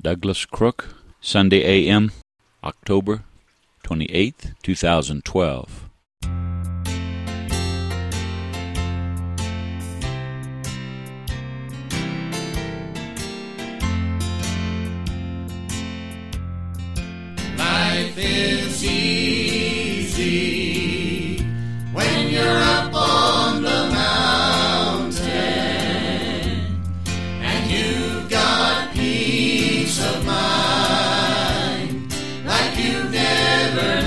Douglas Crook, Sunday AM, October 28th, 2012. Life is easy when you're up on the mountain and you've got peace of mind like you've never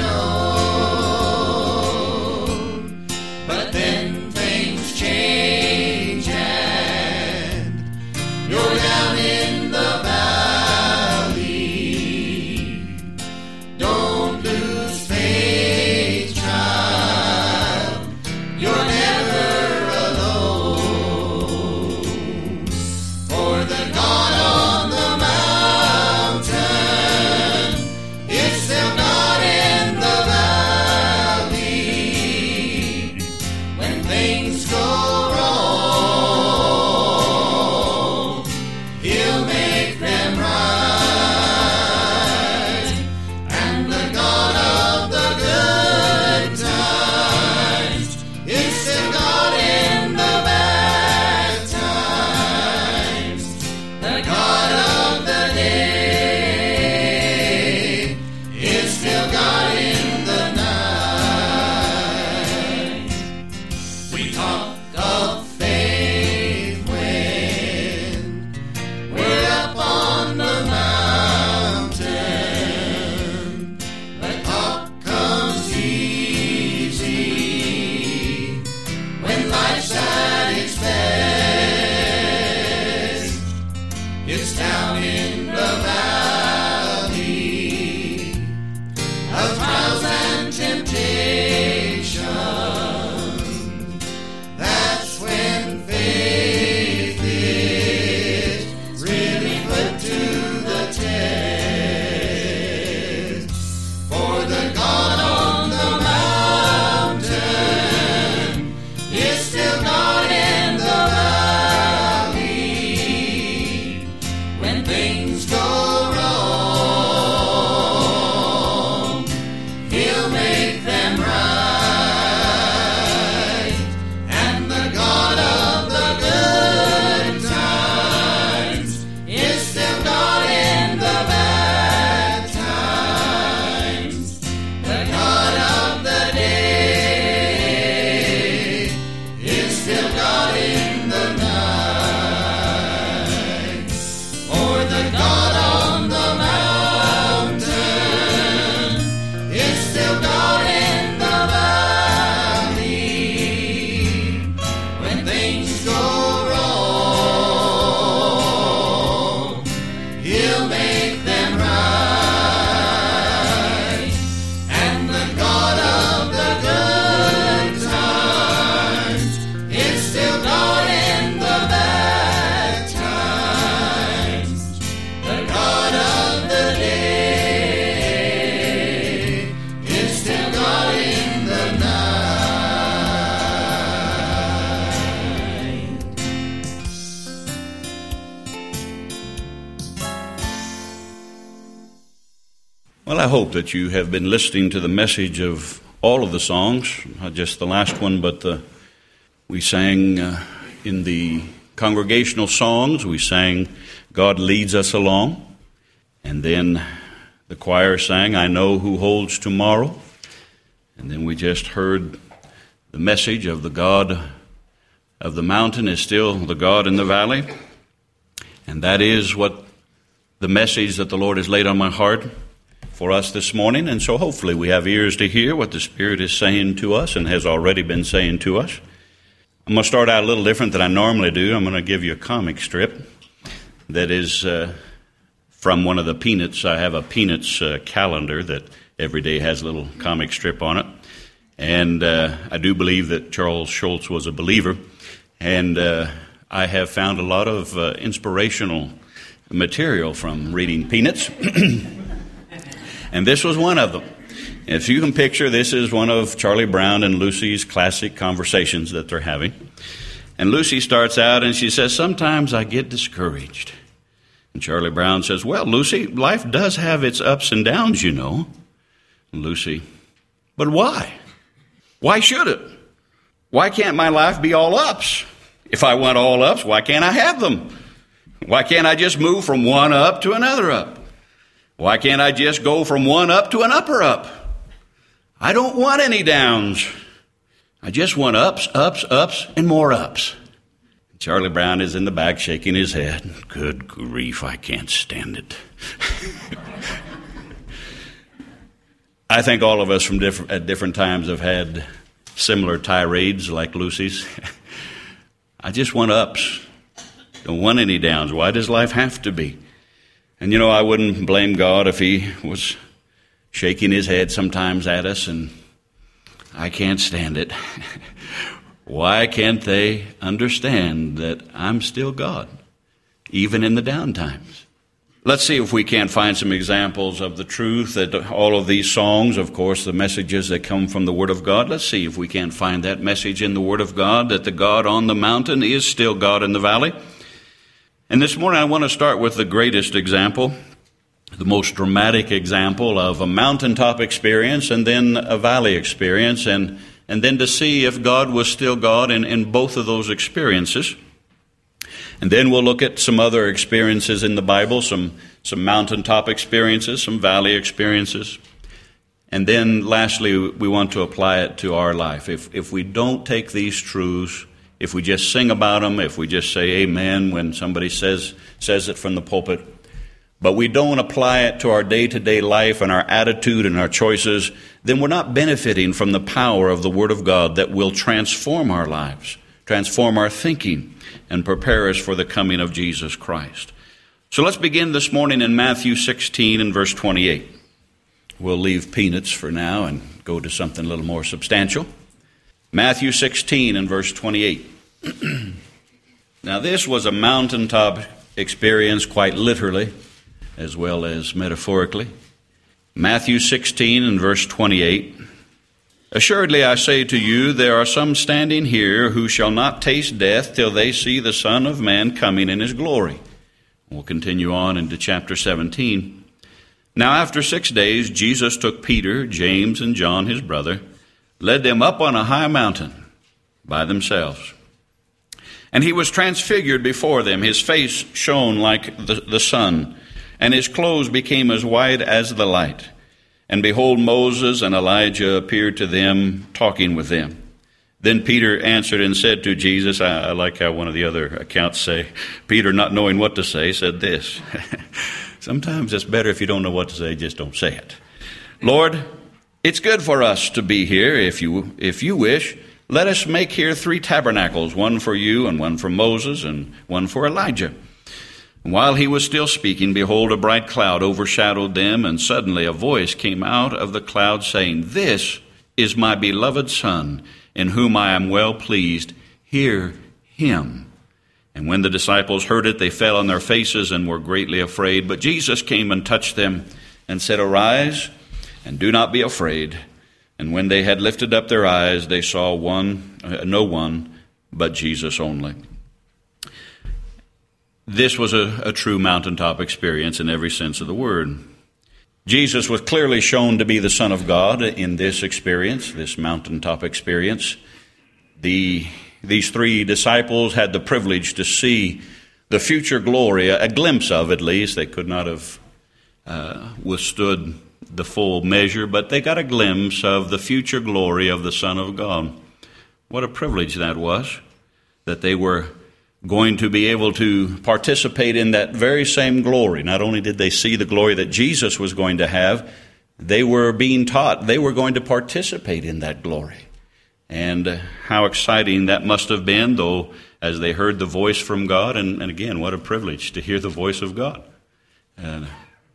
known. But then things change and you're down in the valley. Don't lose faith, child. You're never alone. For the God on the mountain is still God in the valley. When things go wrong, He'll make them right. And the God of the good times is still God in the bad times. The God of the day is still God in the night. We talk of faith when we're up on the mountain. But talk comes easy when life's at its best. It's down in the valley of trials and temptation. That's when faith is really put to the test. For the God on the mountain is still God in the valley. When things go wrong, He'll make them right. And the God of the good times is still God in the bad times. The God of the day is still God in the night. For the God on the mountain is still God in the valley. When things go wrong, He'll make them right. And the God of the good times is still God in the bad times. The God of the day is still God in the night. Well, I hope that you have been listening to the message of all of the songs, not just the last one, but we sang in the congregational songs, we sang God Leads Us Along, and then the choir sang I Know Who Holds Tomorrow, and then we just heard the message of the God of the mountain is still the God in the valley, and that is what the message that the Lord has laid on my heart for us this morning. And so hopefully we have ears to hear what the Spirit is saying to us and has already been saying to us. I'm going to start out a little different than I normally do. I'm going to give you a comic strip that is from one of the Peanuts. I have a Peanuts calendar that every day has a little comic strip on it. And I do believe that Charles Schulz was a believer. And I have found a lot of inspirational material from reading Peanuts. And this was one of them. If you can picture, this is one of Charlie Brown and Lucy's classic conversations that they're having. And Lucy starts out and she says, sometimes I get discouraged. And Charlie Brown says, well, Lucy, life does have its ups and downs, you know. And Lucy, but why? Why should it? Why can't my life be all ups? If I want all ups, why can't I have them? Why can't I just move from one up to another up? Why can't I just go from one up to an upper up? I don't want any downs. I just want ups, ups, ups, and more ups. Charlie Brown is in the back shaking his head. Good grief, I can't stand it. I think all of us from at different times have had similar tirades like Lucy's. I just want ups. Don't want any downs. Why does life have to be? And you know, I wouldn't blame God if he was shaking his head sometimes at us, and I can't stand it. Why can't they understand that I'm still God, even in the down times? Let's see if we can't find some examples of the truth that all of these songs, of course, the messages that come from the Word of God, let's see if we can't find that message in the Word of God, that the God on the mountain is still God in the valley. And this morning I want to start with the greatest example, the most dramatic example of a mountaintop experience and then a valley experience, and then to see if God was still God in both of those experiences. And then we'll look at some other experiences in the Bible, some mountaintop experiences, some valley experiences. And then lastly, we want to apply it to our life. If we don't take these truths, if we just sing about them, if we just say amen when somebody says it from the pulpit, but we don't apply it to our day-to-day life and our attitude and our choices, then we're not benefiting from the power of the Word of God that will transform our lives, transform our thinking, and prepare us for the coming of Jesus Christ. So let's begin this morning in Matthew 16 and verse 28. We'll leave peanuts for now and go to something a little more substantial. Matthew 16 and verse 28. Now this was a mountaintop experience quite literally as well as metaphorically. Matthew 16 and verse 28. Assuredly I say to you, there are some standing here who shall not taste death till they see the Son of Man coming in his glory. We'll continue on into chapter 17. Now after 6 days, Jesus took Peter, James, and John his brother, led them up on a high mountain by themselves. And he was transfigured before them. His face shone like the sun, and his clothes became as white as the light. And behold, Moses and Elijah appeared to them, talking with them. Then Peter answered and said to Jesus, I like how one of the other accounts say, Peter, not knowing what to say, said this. Sometimes it's better if you don't know what to say, just don't say it. Lord, it's good for us to be here. If you wish, let us make here 3 tabernacles, one for you and one for Moses and one for Elijah. And while he was still speaking, behold, a bright cloud overshadowed them, and suddenly a voice came out of the cloud saying, This is my beloved Son, in whom I am well pleased. Hear him. And when the disciples heard it, they fell on their faces and were greatly afraid. But Jesus came and touched them and said, Arise, and do not be afraid. And when they had lifted up their eyes, they saw no one but Jesus only. This was a true mountaintop experience in every sense of the word. Jesus was clearly shown to be the Son of God in this experience, this mountaintop experience. These 3 disciples had the privilege to see the future glory, a glimpse of at least. They could not have withstood the full measure, but they got a glimpse of the future glory of the Son of God. What a privilege that was, that they were going to be able to participate in that very same glory. Not only did they see the glory that Jesus was going to have, they were being taught they were going to participate in that glory. And how exciting that must have been, though, as they heard the voice from God. And again, what a privilege to hear the voice of God. And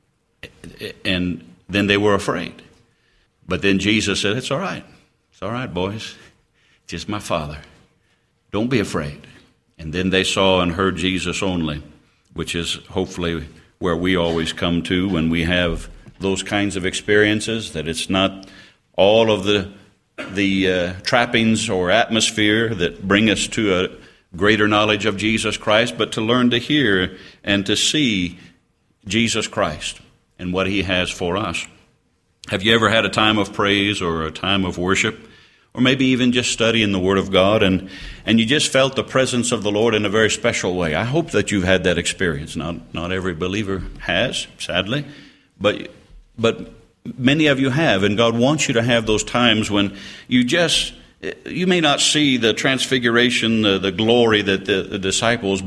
then they were afraid. But then Jesus said, It's all right. It's all right, boys. It's just my Father. Don't be afraid. And then they saw and heard Jesus only, which is hopefully where we always come to when we have those kinds of experiences, that it's not all of the trappings or atmosphere that bring us to a greater knowledge of Jesus Christ, but to learn to hear and to see Jesus Christ and what He has for us. Have you ever had a time of praise or a time of worship, or maybe even just studying the Word of God, and you just felt the presence of the Lord in a very special way? I hope that you've had that experience. Not every believer has, sadly, but many of you have, and God wants you to have those times when you may not see the transfiguration, the glory that the disciples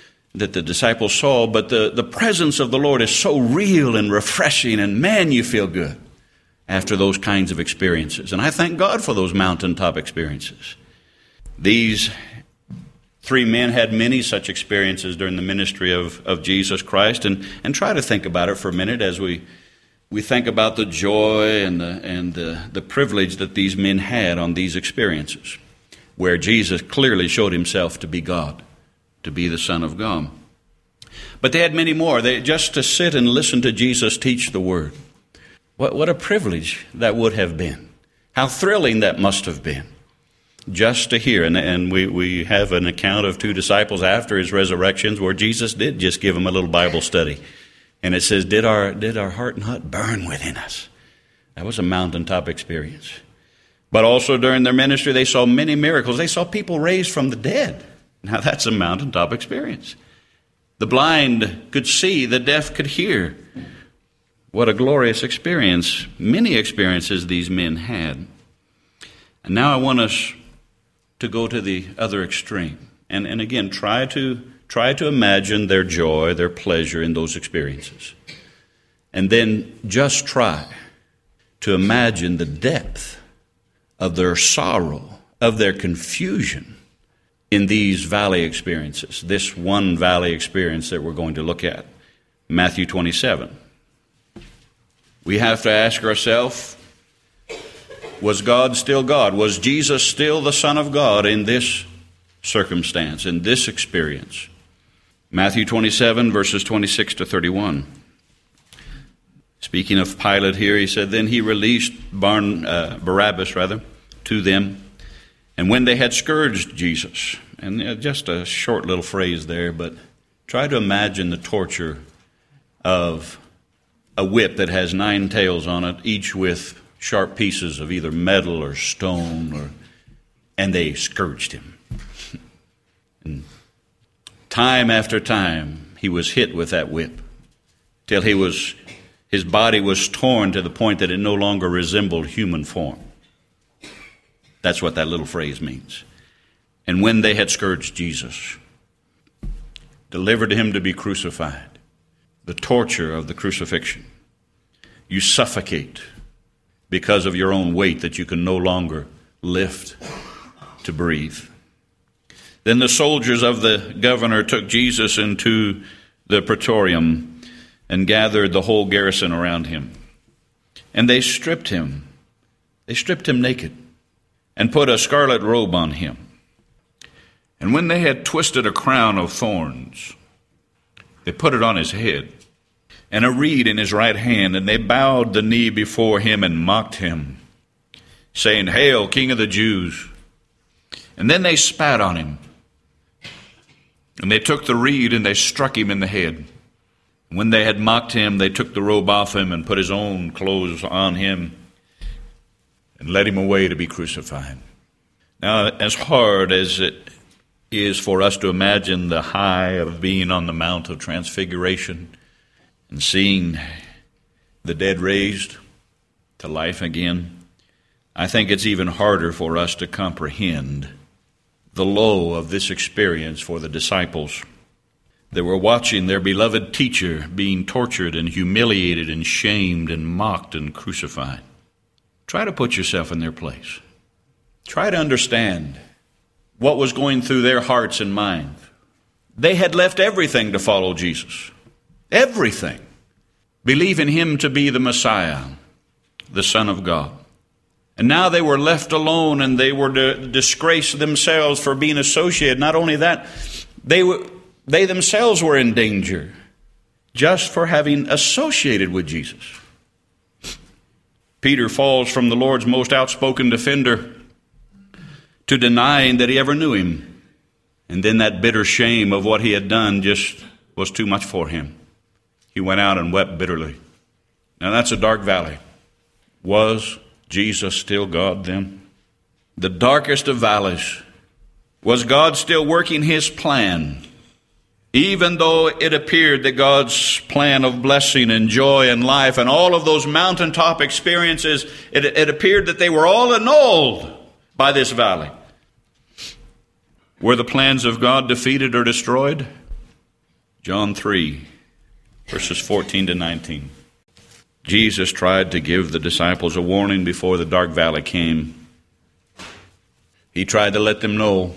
saw, but the presence of the Lord is so real and refreshing, and man, you feel good after those kinds of experiences. And I thank God for those mountaintop experiences. These three men had many such experiences during the ministry of Jesus Christ, and try to think about it for a minute as we think about the joy and the privilege that these men had on these experiences, where Jesus clearly showed Himself to be God, to be the Son of God. But they had many more. Just to sit and listen to Jesus teach the Word. What a privilege that would have been. How thrilling that must have been. Just to hear. And we have an account of two disciples after His resurrections where Jesus did just give them a little Bible study. And it says, did our heart not burn within us? That was a mountaintop experience. But also during their ministry, they saw many miracles. They saw people raised from the dead. Now that's a mountaintop experience. The blind could see, the deaf could hear. What a glorious experience. Many experiences these men had. And now I want us to go to the other extreme. And again, try to imagine their joy, their pleasure in those experiences. And then just try to imagine the depth of their sorrow, of their confusion in these valley experiences. This one valley experience that we're going to look at, Matthew 27. We have to ask ourselves, was God still God? Was Jesus still the Son of God in this circumstance, in this experience? Matthew 27, verses 26 to 31. Speaking of Pilate here, he said, then he released Barabbas to them. And when they had scourged Jesus, and just a short little phrase there, but try to imagine the torture of a whip that has 9 tails on it, each with sharp pieces of either metal or stone, and they scourged Him. And time after time, He was hit with that whip, till his body was torn to the point that it no longer resembled human form. That's what that little phrase means. And when they had scourged Jesus, delivered Him to be crucified, the torture of the crucifixion, you suffocate because of your own weight that you can no longer lift to breathe. Then the soldiers of the governor took Jesus into the praetorium and gathered the whole garrison around Him. And they stripped Him. They stripped Him naked and put a scarlet robe on Him. And when they had twisted a crown of thorns, they put it on His head, and a reed in His right hand, and they bowed the knee before Him and mocked Him, saying, Hail, King of the Jews! And then they spat on Him, and they took the reed and they struck Him in the head. And when they had mocked Him, they took the robe off Him and put His own clothes on Him and led Him away to be crucified. Now, as hard as it is for us to imagine the high of being on the Mount of Transfiguration and seeing the dead raised to life again, I think it's even harder for us to comprehend the low of this experience for the disciples. They were watching their beloved teacher being tortured and humiliated and shamed and mocked and crucified. Try to put yourself in their place. Try to understand what was going through their hearts and minds. They had left everything to follow Jesus. Everything. Believe in Him to be the Messiah, the Son of God. And now they were left alone, and they were to disgrace themselves for being associated. Not only that, they themselves were in danger just for having associated with Jesus. Peter falls from the Lord's most outspoken defender to denying that he ever knew Him. And then that bitter shame of what he had done just was too much for him. he went out and wept bitterly. Now that's a dark valley. Was Jesus still God then? The darkest of valleys. Was God still working his plan? Even though it appeared that God's plan of blessing and joy and life and all of those mountaintop experiences, it appeared that they were all annulled by this valley. Were the plans of God defeated or destroyed? John 3, verses 14 to 19. Jesus tried to give the disciples a warning before the dark valley came. He tried to let them know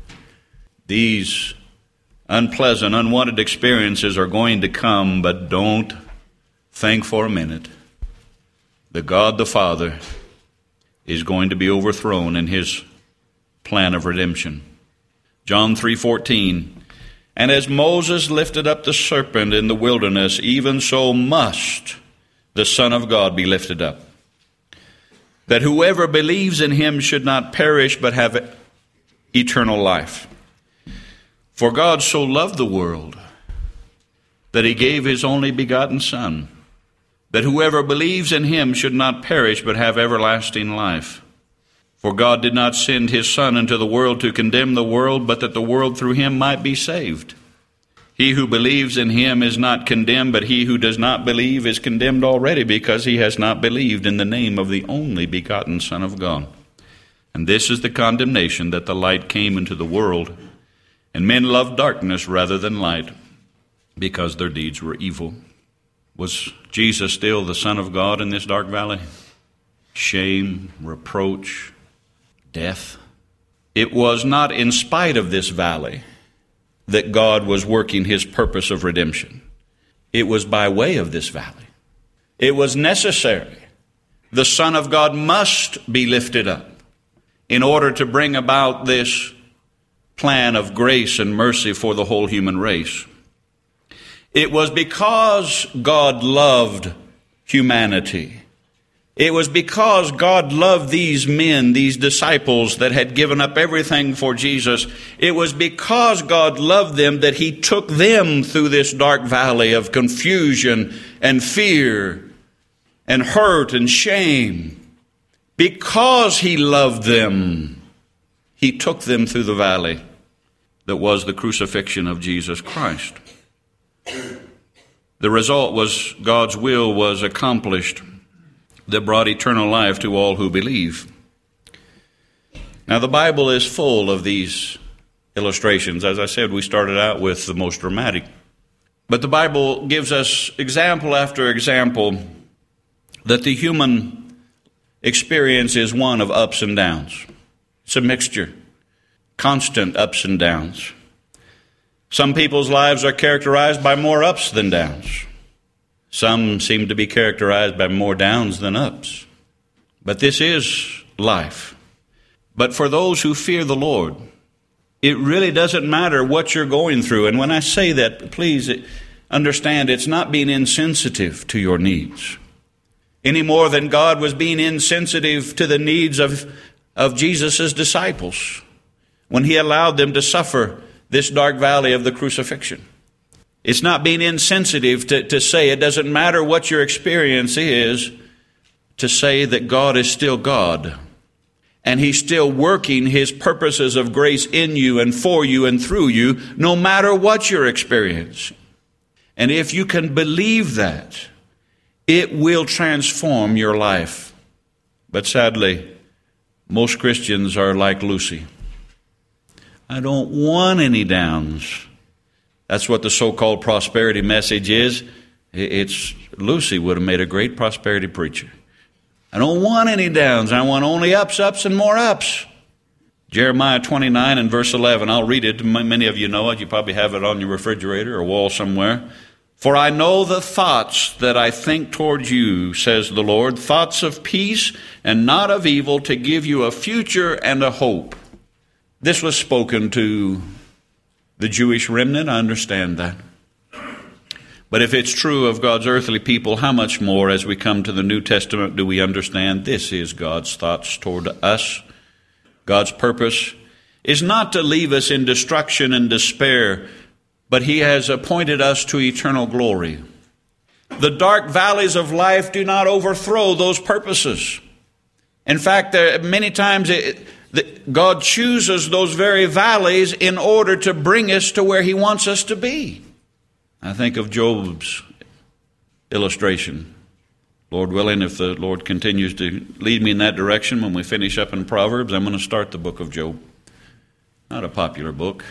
these unpleasant, unwanted experiences are going to come, but don't think for a minute that God the Father is going to be overthrown in his plan of redemption. John 3:14, and as Moses lifted up the serpent in the wilderness, even so must the Son of God be lifted up, that whoever believes in him should not perish but have eternal life. For God so loved the world that he gave his only begotten Son, that whoever believes in him should not perish but have everlasting life. For God did not send his Son into the world to condemn the world, but that the world through him might be saved. He who believes in him is not condemned, but he who does not believe is condemned already, because he has not believed in the name of the only begotten Son of God. And this is the condemnation, that the light came into the world, and men loved darkness rather than light, because their deeds were evil. Was Jesus still the Son of God in this dark valley? Shame, reproach, death. It was not in spite of this valley that God was working his purpose of redemption. It was by way of this valley. It was necessary. The Son of God must be lifted up in order to bring about this plan of grace and mercy for the whole human race. It was because God loved humanity. It was because God loved these men, these disciples that had given up everything for Jesus. It was because God loved them that he took them through this dark valley of confusion and fear and hurt and shame. Because he loved them, he took them through the valley that was the crucifixion of Jesus Christ. The result was God's will was accomplished that brought eternal life to all who believe. Now, the Bible is full of these illustrations. As I said, we started out with the most dramatic. But the Bible gives us example after example that the human experience is one of ups and downs. It's a mixture, constant ups and downs. Some people's lives are characterized by more ups than downs. Some seem to be characterized by more downs than ups. But this is life. But for those who fear the Lord, it really doesn't matter what you're going through. And when I say that, please understand it's not being insensitive to your needs, any more than God was being insensitive to the needs of Jesus' disciples when he allowed them to suffer this dark valley of the crucifixion. It's not being insensitive to say it doesn't matter what your experience is, to say that God is still God. And he's still working his purposes of grace in you and for you and through you, no matter what your experience. And if you can believe that, it will transform your life. But sadly, most Christians are like Lucy. I don't want any downs. That's what the so-called prosperity message is. It's Lucy would have made a great prosperity preacher. I don't want any downs. I want only ups, ups, and more ups. Jeremiah 29 and verse 11. I'll read it. Many of you know it. You probably have it on your refrigerator or wall somewhere. For I know the thoughts that I think toward you, says the Lord, thoughts of peace and not of evil, to give you a future and a hope. This was spoken to the Jewish remnant, I understand that. But if it's true of God's earthly people, how much more as we come to the New Testament do we understand this is God's thoughts toward us? God's purpose is not to leave us in destruction and despair, but he has appointed us to eternal glory. The dark valleys of life do not overthrow those purposes. In fact, many times God chooses those very valleys in order to bring us to where He wants us to be. I think of Job's illustration. Lord willing, if the Lord continues to lead me in that direction when we finish up in Proverbs, I'm going to start the book of Job. Not a popular book.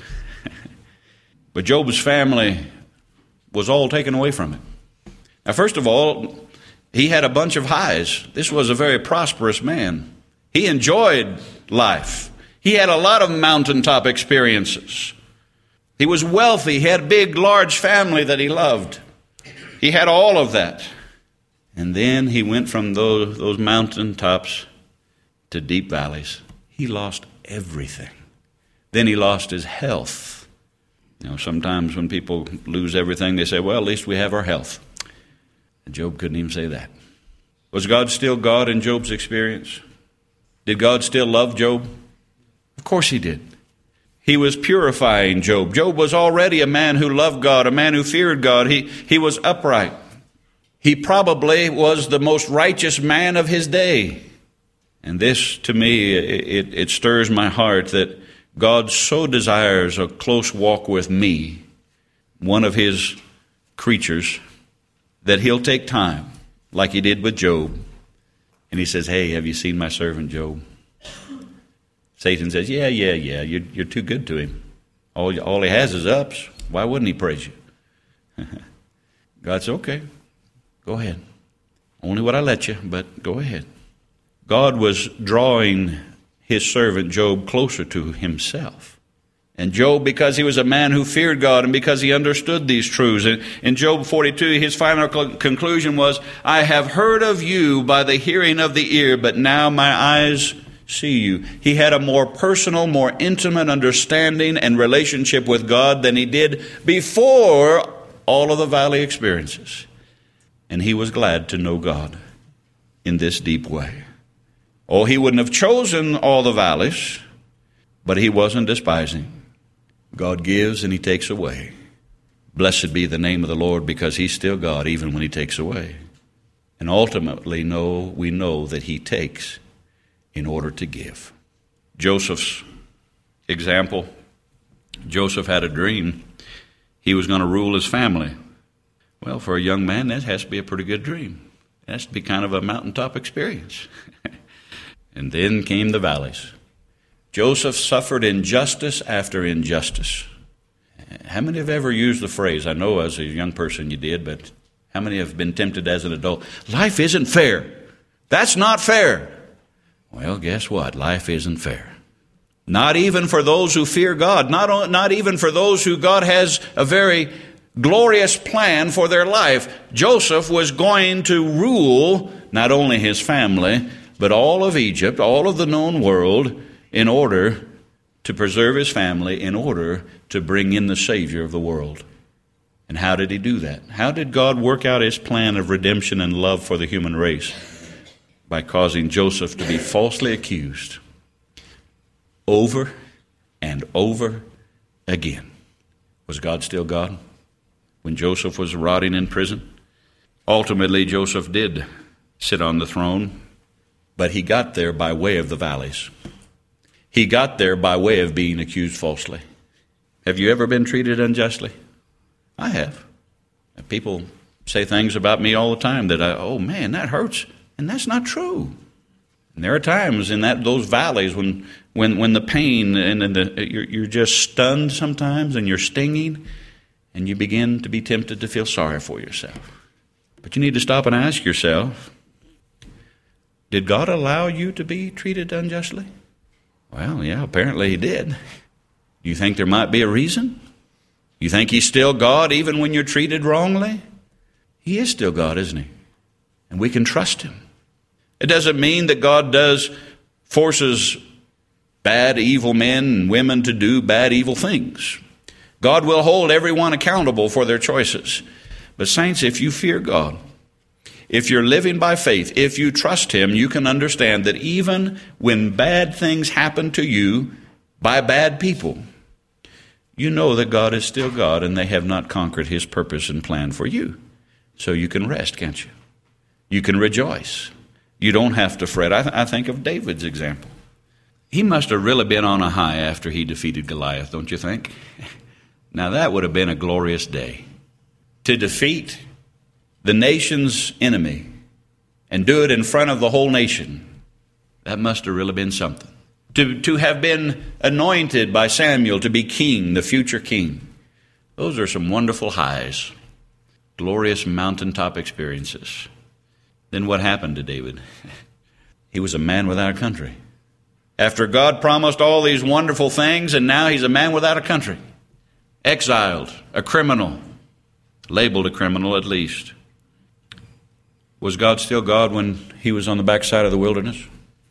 But Job's family was all taken away from him. Now, first of all, he had a bunch of highs. This was a very prosperous man. He enjoyed life. He had a lot of mountaintop experiences. He was wealthy. He had a big, large family that he loved. He had all of that. And then he went from those mountaintops to deep valleys. He lost everything. Then he lost his health. You know, sometimes when people lose everything, they say, well, at least we have our health. And Job couldn't even say that. Was God still God in Job's experience? Did God still love Job? Of course He did. He was purifying Job. Job was already a man who loved God, a man who feared God. He was upright. He probably was the most righteous man of his day. And this, to me, it stirs my heart that God so desires a close walk with me, one of His creatures, that He'll take time, like He did with Job. And He says, hey, have you seen my servant Job? Satan says, yeah, you're too good to him. All he has is ups. Why wouldn't he praise you? God said, okay, go ahead. Only what I let you, but go ahead. God was drawing His servant Job closer to Himself. And Job, because he was a man who feared God and because he understood these truths. In Job 42, his final conclusion was, I have heard of you by the hearing of the ear, but now my eyes see you. He had a more personal, more intimate understanding and relationship with God than he did before all of the valley experiences. And he was glad to know God in this deep way. Oh, he wouldn't have chosen all the valleys, but he wasn't despising. God gives and He takes away. Blessed be the name of the Lord, because He's still God even when He takes away. And ultimately, we know that He takes in order to give. Joseph's example, Joseph had a dream. He was going to rule his family. Well, for a young man, that has to be a pretty good dream. It has to be kind of a mountaintop experience. And then came the valleys. Joseph suffered injustice after injustice. How many have ever used the phrase, I know as a young person you did, but how many have been tempted as an adult? Life isn't fair. That's not fair. Well, guess what? Life isn't fair. Not even for those who fear God. Not even for those who God has a very glorious plan for their life. Joseph was going to rule not only his family, but all of Egypt, all of the known world, in order to preserve his family, in order to bring in the Savior of the world. And how did He do that? How did God work out His plan of redemption and love for the human race? By causing Joseph to be falsely accused over and over again. Was God still God when Joseph was rotting in prison? Ultimately, Joseph did sit on the throne, but he got there by way of the valleys. He got there by way of being accused falsely. Have you ever been treated unjustly? I have. People say things about me all the time that oh man, that hurts. And that's not true. And there are times in those valleys when the pain and you're just stunned sometimes and you're stinging and you begin to be tempted to feel sorry for yourself. But you need to stop and ask yourself, did God allow you to be treated unjustly? Well, yeah, apparently He did. Do you think there might be a reason? You think He's still God even when you're treated wrongly? He is still God, isn't He? And we can trust Him. It doesn't mean that God forces bad, evil men and women to do bad, evil things. God will hold everyone accountable for their choices. But saints, if you fear God, if you're living by faith, if you trust Him, you can understand that even when bad things happen to you by bad people, you know that God is still God and they have not conquered His purpose and plan for you. So you can rest, can't you? You can rejoice. You don't have to fret. I think of David's example. He must have really been on a high after he defeated Goliath, don't you think? Now that would have been a glorious day. To defeat the nation's enemy and do it in front of the whole nation, that must have really been something. To have been anointed by Samuel to be king, the future king, those are some wonderful highs, glorious mountaintop experiences. Then what happened to David? He was a man without a country. After God promised all these wonderful things, and now he's a man without a country. Exiled, a criminal, labeled a criminal at least. Was God still God when he was on the backside of the wilderness?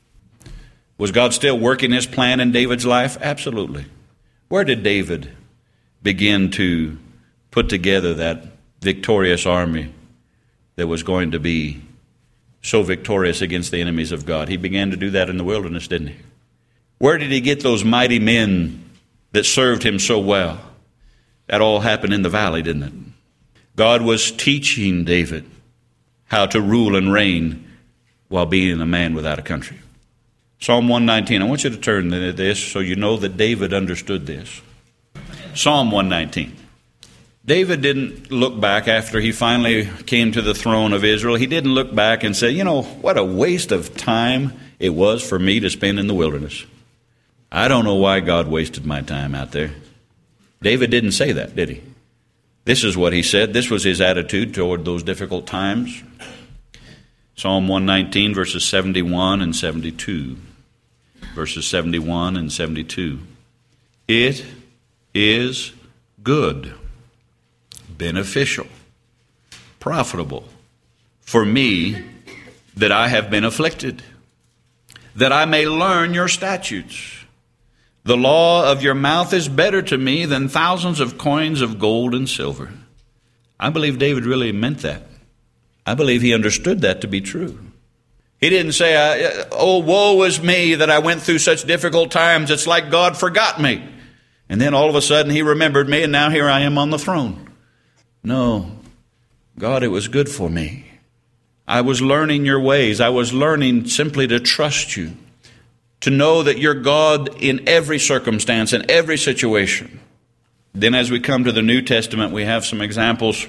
Was God still working his plan in David's life? Absolutely. Where did David begin to put together that victorious army that was going to be so victorious against the enemies of God? He began to do that in the wilderness, didn't he? Where did he get those mighty men that served him so well? That all happened in the valley, didn't it? God was teaching David how to rule and reign while being a man without a country. Psalm 119. I want you to turn to this so you know that David understood this. Psalm 119. David didn't look back after he finally came to the throne of Israel. He didn't look back and say, what a waste of time it was for me to spend in the wilderness. I don't know why God wasted my time out there. David didn't say that, did he? This is what he said. This was his attitude toward those difficult times. Psalm 119, verses 71 and 72. Verses 71 and 72. It is good, beneficial, profitable for me that I have been afflicted, that I may learn your statutes. The law of your mouth is better to me than thousands of coins of gold and silver. I believe David really meant that. I believe he understood that to be true. He didn't say, oh, woe is me that I went through such difficult times. It's like God forgot me. And then all of a sudden he remembered me and now here I am on the throne. No, God, it was good for me. I was learning your ways. I was learning simply to trust you, to know that you're God in every circumstance, in every situation. Then as we come to the New Testament, we have some examples.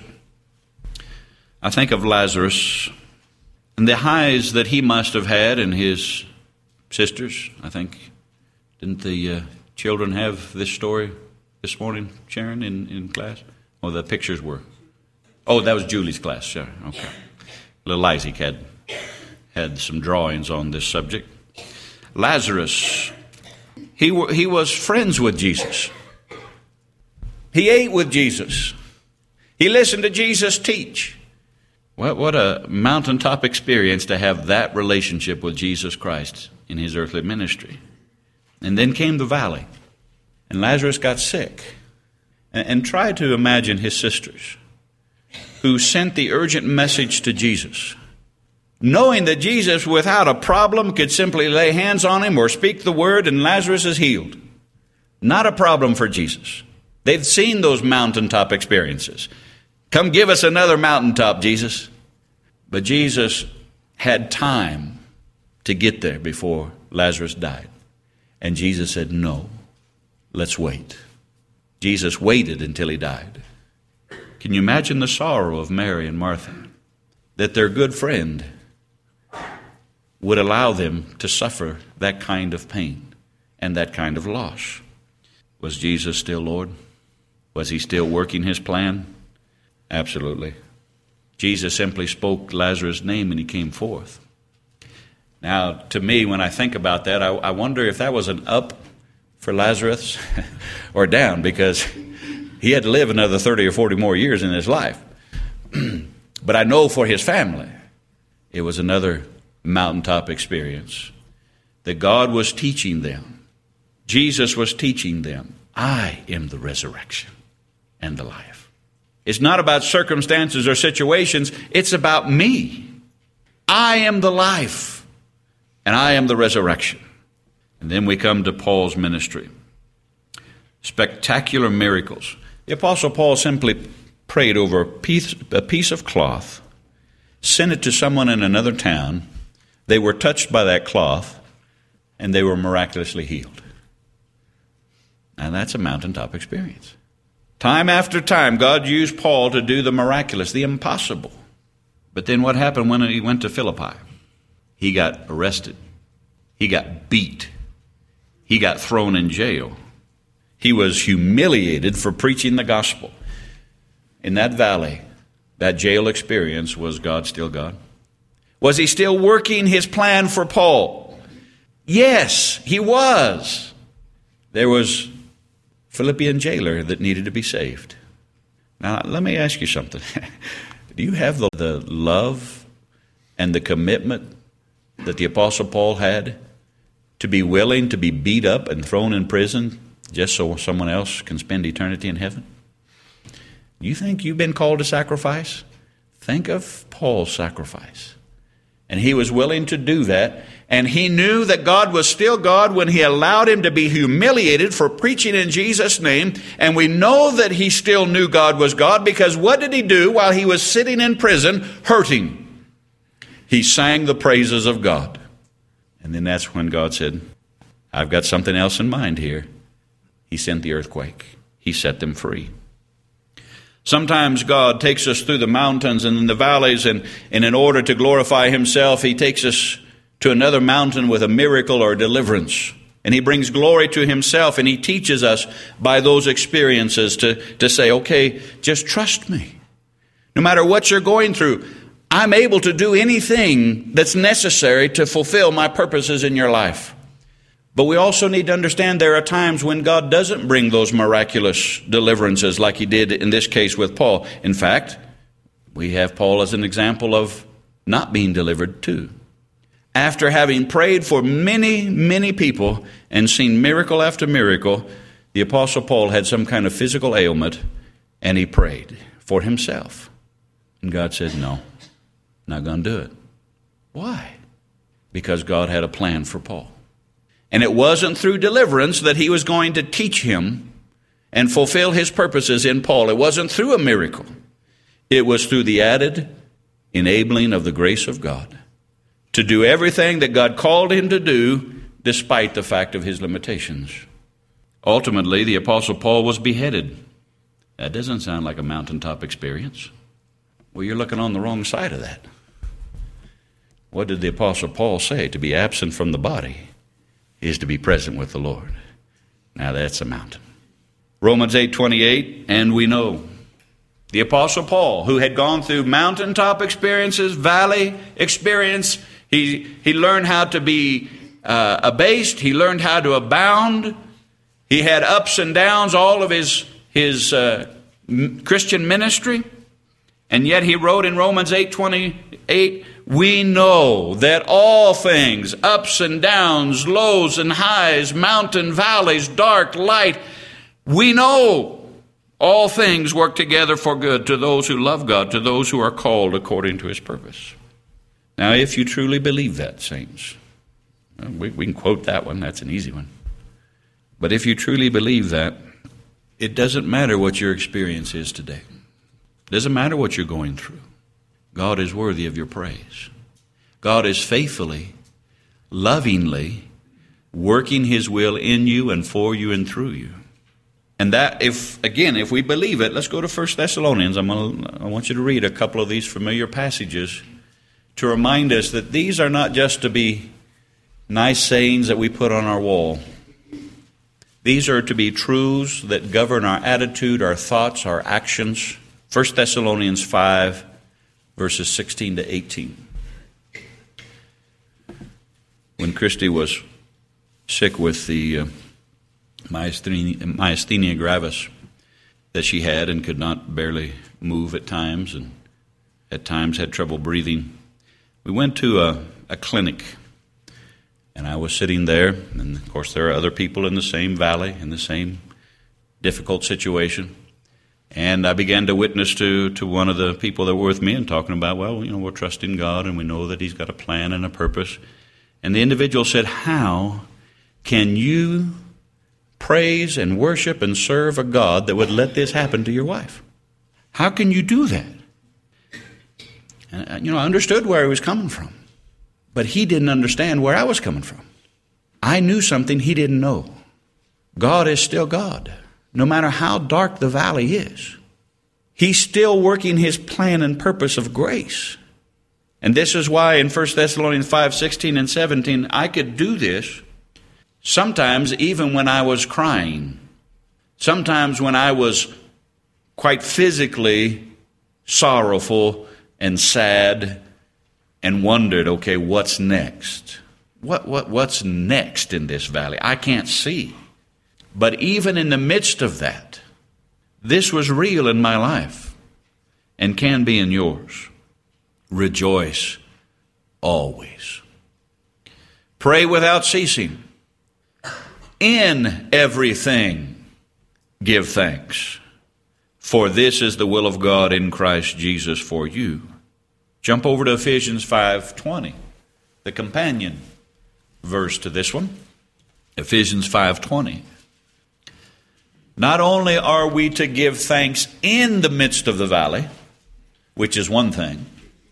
I think of Lazarus and the highs that he must have had and his sisters. I think, didn't the children have this story this morning, Sharon, in class? Oh, the pictures were. Oh, that was Julie's class. Sure. Okay. Little Isaac had some drawings on this subject. Lazarus, he was friends with Jesus. He ate with Jesus. He listened to Jesus teach. What a mountaintop experience to have that relationship with Jesus Christ in his earthly ministry. And then came the valley, and Lazarus got sick. And try to imagine his sisters who sent the urgent message to Jesus, knowing that Jesus, without a problem, could simply lay hands on him or speak the word and Lazarus is healed. Not a problem for Jesus. They've seen those mountaintop experiences. Come give us another mountaintop, Jesus. But Jesus had time to get there before Lazarus died. And Jesus said, no, let's wait. Jesus waited until he died. Can you imagine the sorrow of Mary and Martha? That their good friend would allow them to suffer that kind of pain and that kind of loss. Was Jesus still Lord? Was he still working his plan? Absolutely. Jesus simply spoke Lazarus' name and he came forth. Now, to me, when I think about that, I wonder if that was an up for Lazarus or down, because he had to live another 30 or 40 more years in his life. But I know for his family, it was another mountaintop experience that God was teaching them. Jesus was teaching them, I am the resurrection and the life. It's not about circumstances or situations. It's about me. I am the life and I am the resurrection. And then we come to Paul's ministry. Spectacular miracles. The Apostle Paul simply prayed over a piece of cloth, sent it to someone in another town. They were touched by that cloth, and they were miraculously healed. Now that's a mountaintop experience. Time after time, God used Paul to do the miraculous, the impossible. But then what happened when he went to Philippi? He got arrested. He got beat. He got thrown in jail. He was humiliated for preaching the gospel. In that valley, that jail experience, was God still God? Was he still working his plan for Paul? Yes, he was. There was a Philippian jailer that needed to be saved. Now, let me ask you something. Do you have the love and the commitment that the Apostle Paul had to be willing to be beat up and thrown in prison just so someone else can spend eternity in heaven? You think you've been called to sacrifice? Think of Paul's sacrifice. And he was willing to do that. And he knew that God was still God when he allowed him to be humiliated for preaching in Jesus' name. And we know that he still knew God was God, because what did he do while he was sitting in prison hurting? He sang the praises of God. And then that's when God said, I've got something else in mind here. He sent the earthquake. He set them free. Sometimes God takes us through the mountains and in the valleys, and in order to glorify himself, he takes us to another mountain with a miracle or deliverance. And he brings glory to himself, and he teaches us by those experiences to say, okay, just trust me. No matter what you're going through, I'm able to do anything that's necessary to fulfill my purposes in your life. But we also need to understand there are times when God doesn't bring those miraculous deliverances like he did in this case with Paul. In fact, we have Paul as an example of not being delivered too. After having prayed for many, many people and seen miracle after miracle, the Apostle Paul had some kind of physical ailment, and he prayed for himself. And God said, no, not going to do it. Why? Because God had a plan for Paul. And it wasn't through deliverance that he was going to teach him and fulfill his purposes in Paul. It wasn't through a miracle. It was through the added enabling of the grace of God to do everything that God called him to do, despite the fact of his limitations. Ultimately, the Apostle Paul was beheaded. That doesn't sound like a mountaintop experience. Well, you're looking on the wrong side of that. What did the Apostle Paul say? To be absent from the body is to be present with the Lord. Now that's a mountain. Romans 8:28, and we know the Apostle Paul, who had gone through mountaintop experiences, valley experience, he learned how to be abased. He learned how to abound. He had ups and downs all of his Christian ministry. And yet he wrote in Romans 8:28, we know that all things, ups and downs, lows and highs, mountain, valleys, dark, light, we know all things work together for good to those who love God, to those who are called according to his purpose. Now, if you truly believe that, saints, we can quote that one. That's an easy one. But if you truly believe that, it doesn't matter what your experience is today. It doesn't matter what you're going through. God is worthy of your praise. God is faithfully, lovingly working his will in you and for you and through you. And that, if we believe it, let's go to 1 Thessalonians. I want you to read a couple of these familiar passages to remind us that these are not just to be nice sayings that we put on our wall. These are to be truths that govern our attitude, our thoughts, our actions. 1 Thessalonians 5, verses 16 to 18. When Christy was sick with the myasthenia gravis that she had and could not barely move at times, and at times had trouble breathing, we went to a clinic. And I was sitting there, and of course there are other people in the same valley, in the same difficult situation. And I began to witness to one of the people that were with me and talking about, well, we're trusting God and we know that he's got a plan and a purpose. And the individual said, how can you praise and worship and serve a God that would let this happen to your wife? How can you do that? And, I understood where he was coming from. But he didn't understand where I was coming from. I knew something he didn't know. God is still God, no matter how dark the valley is. He's still working his plan and purpose of grace. And this is why in 1 Thessalonians 5:16 and 17, I could do this sometimes even when I was crying. Sometimes when I was quite physically sorrowful and sad and wondered, okay, what's next? What's next in this valley? I can't see. But even in the midst of that, this was real in my life and can be in yours. Rejoice always. Pray without ceasing. In everything, give thanks. For this is the will of God in Christ Jesus for you. Jump over to Ephesians 5:20, the companion verse to this one. Ephesians 5:20. Not only are we to give thanks in the midst of the valley, which is one thing,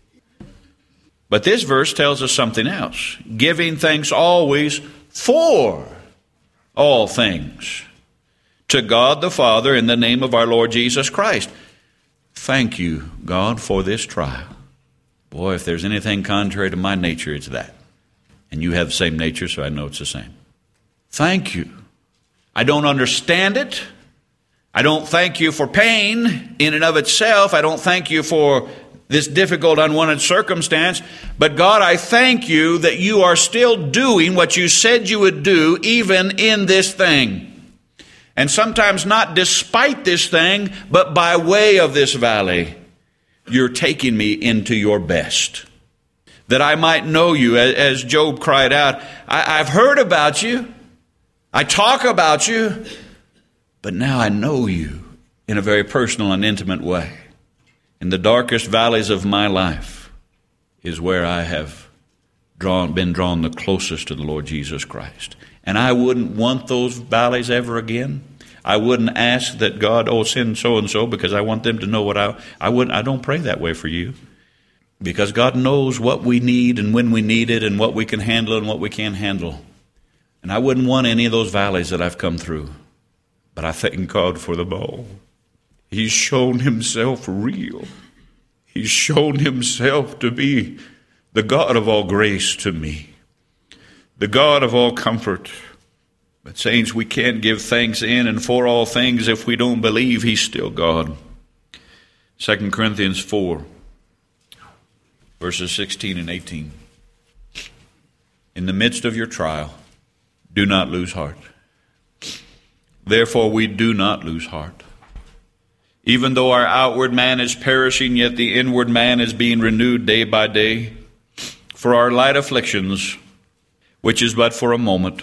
but this verse tells us something else. Giving thanks always for all things to God the Father in the name of our Lord Jesus Christ. Thank you, God, for this trial. Boy, if there's anything contrary to my nature, it's that. And you have the same nature, so I know it's the same. Thank you. I don't understand it. I don't thank you for pain in and of itself. I don't thank you for this difficult, unwanted circumstance. But God, I thank you that you are still doing what you said you would do, even in this thing. And sometimes not despite this thing, but by way of this valley, you're taking me into your best. That I might know you, as Job cried out, I've heard about you. I talk about you. But now I know you in a very personal and intimate way. In the darkest valleys of my life is where I have been drawn the closest to the Lord Jesus Christ. And I wouldn't want those valleys ever again. I wouldn't ask that God, send so-and-so because I want them to know what I wouldn't. I don't pray that way for you. Because God knows what we need and when we need it and what we can handle and what we can't handle. And I wouldn't want any of those valleys that I've come through. But I thank God for the bowl. He's shown himself real. He's shown himself to be the God of all grace to me, the God of all comfort. But saints, we can't give thanks in and for all things if we don't believe he's still God. 2 Corinthians 4, verses 16 and 18. In the midst of your trial, do not lose heart. Therefore we do not lose heart. Even though our outward man is perishing, yet the inward man is being renewed day by day. For our light afflictions, which is but for a moment,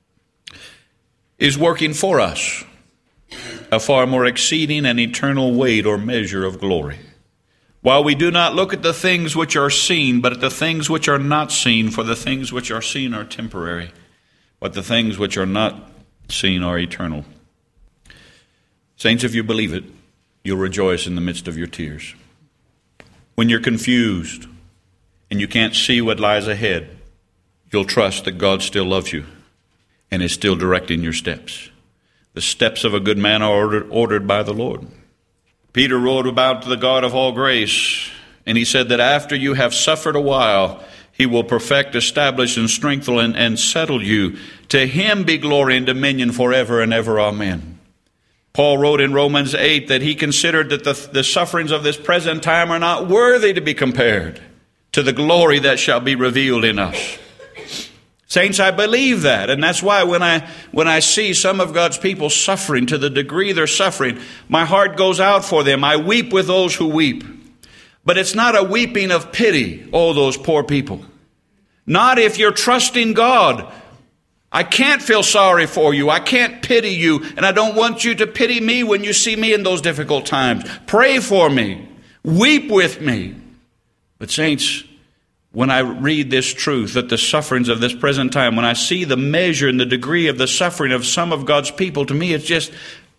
is working for us a far more exceeding and eternal weight or measure of glory. While we do not look at the things which are seen, but at the things which are not seen, for the things which are seen are temporary, but the things which are not seen are eternal. Saints, if you believe it, you'll rejoice in the midst of your tears. When you're confused and you can't see what lies ahead, you'll trust that God still loves you and is still directing your steps. The steps of a good man are ordered by the Lord. Peter wrote about the God of all grace, and he said that after you have suffered a while, he will perfect, establish, and strengthen and settle you. To him be glory and dominion forever and ever. Amen. Paul wrote in Romans 8 that he considered that the sufferings of this present time are not worthy to be compared to the glory that shall be revealed in us. Saints, I believe that, and that's why when I see some of God's people suffering to the degree they're suffering, my heart goes out for them. I weep with those who weep. But it's not a weeping of pity, oh, those poor people. Not if you're trusting God. I can't feel sorry for you. I can't pity you, and I don't want you to pity me when you see me in those difficult times. Pray for me. Weep with me. But saints, when I read this truth, that the sufferings of this present time, when I see the measure and the degree of the suffering of some of God's people, to me it's just,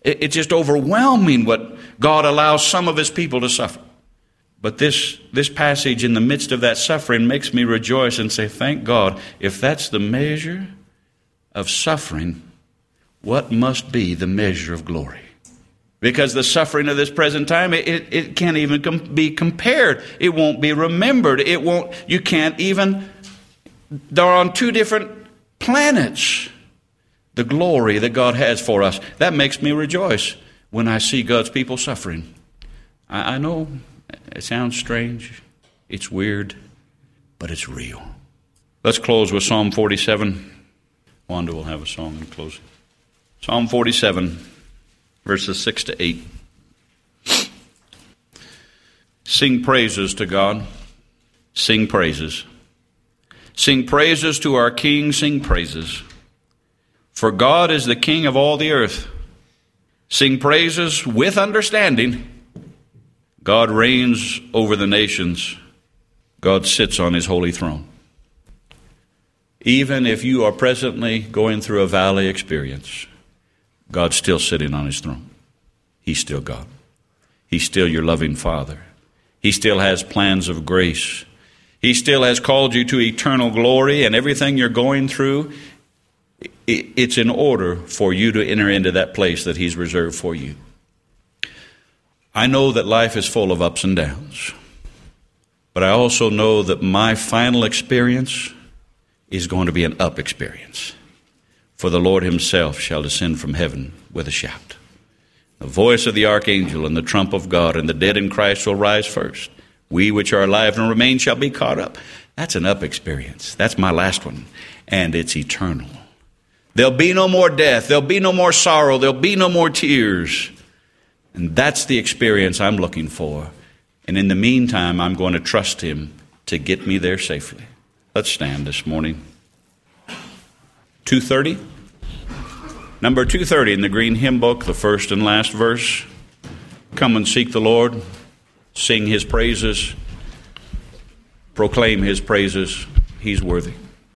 It's just overwhelming what God allows some of his people to suffer. But this passage in the midst of that suffering makes me rejoice and say, thank God, if that's the measure of suffering, what must be the measure of glory? Because the suffering of this present time, it can't even be compared. It won't be remembered. You can't even, they're on two different planets. The glory that God has for us. That makes me rejoice when I see God's people suffering. I know it sounds strange. It's weird, but it's real. Let's close with Psalm 47. Wanda will have a song in closing. Psalm 47, verses 6 to 8. Sing praises to God. Sing praises. Sing praises to our King. Sing praises. For God is the King of all the earth. Sing praises with understanding. God reigns over the nations. God sits on his holy throne. Even if you are presently going through a valley experience, God's still sitting on his throne. He's still God. He's still your loving Father. He still has plans of grace. He still has called you to eternal glory, and everything you're going through, it's in order for you to enter into that place that he's reserved for you. I know that life is full of ups and downs, but I also know that my final experience is going to be an up experience. For the Lord himself shall descend from heaven with a shout. The voice of the archangel and the trump of God, and the dead in Christ will rise first. We which are alive and remain shall be caught up. That's an up experience. That's my last one. And it's eternal. There'll be no more death. There'll be no more sorrow. There'll be no more tears. And that's the experience I'm looking for. And in the meantime, I'm going to trust him to get me there safely. Let's stand this morning. 230. Number 230 in the green hymn book, the first and last verse. Come and seek the Lord. Sing his praises. Proclaim his praises. He's worthy.